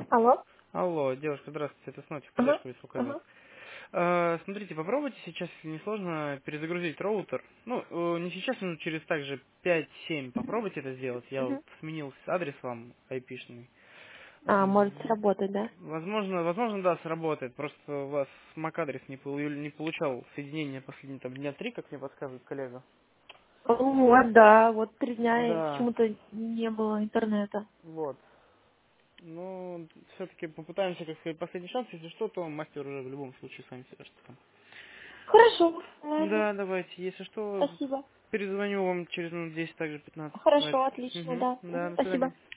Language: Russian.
Алло? Алло, девушка, здравствуйте, это Снотик, Ага, поддержка беспокоит вас. ага, Смотрите, попробуйте сейчас, если не сложно, перезагрузить роутер. Ну, не сейчас, но через также 5-7 мгм, попробуйте это сделать. Я вот мгм. сменил адрес вам IP-шный. А, может сработать, да? Возможно, да, сработает. Просто у вас MAC-адрес не получал соединение последние там дня 3, как мне подсказывает коллега. Вот, да, вот 3 дня и Да, почему-то не было интернета. вот. Ну, все-таки попытаемся, как сказать, последний шанс. Если что, то мастер уже в любом случае с вами свяжется. Хорошо, ладно, Да, давайте. Если что, спасибо. перезвоню вам через минут 10, также 15. Хорошо, Давайте. отлично, Угу. да. Да, до Спасибо. свидания.